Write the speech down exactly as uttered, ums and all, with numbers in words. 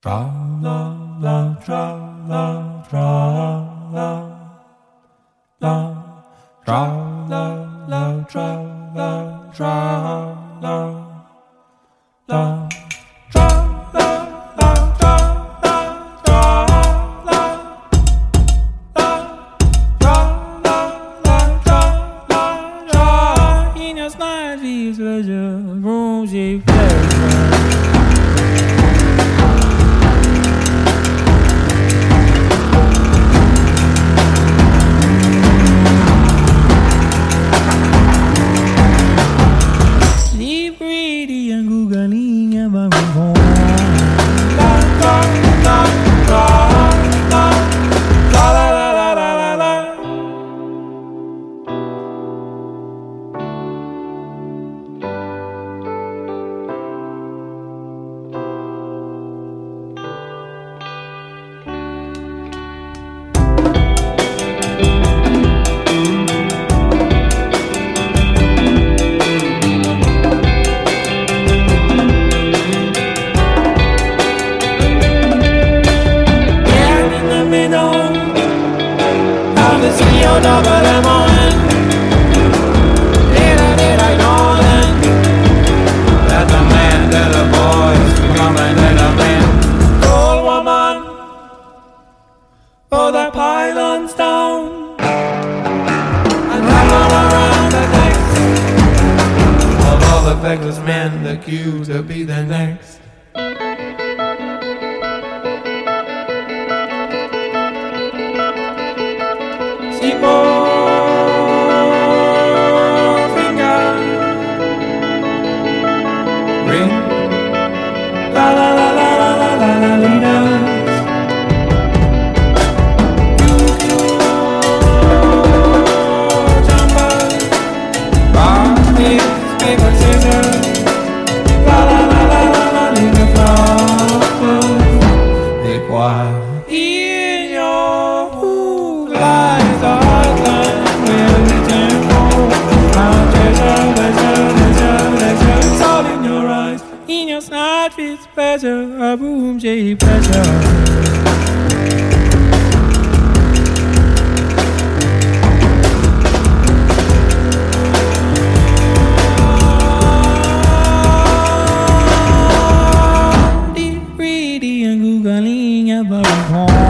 Tra la la tra la tra la la tra la la tra la tra la la tra la la tra la tra la la tra la la tra la tra. In your night feels pleasure, rosy pleasure. Double M O N. Little did I know then that the man, that the boys come and let a man. Old woman, oh the pylons down and come around the necks of all the feckless men that queue to be the next. In your hook lies the heartland where we turn for our treasure, leisure, leisure, leisure. It's all in your eyes, in your snide fits pleasure, a boom shaped pleasure. Greedy and googling about home.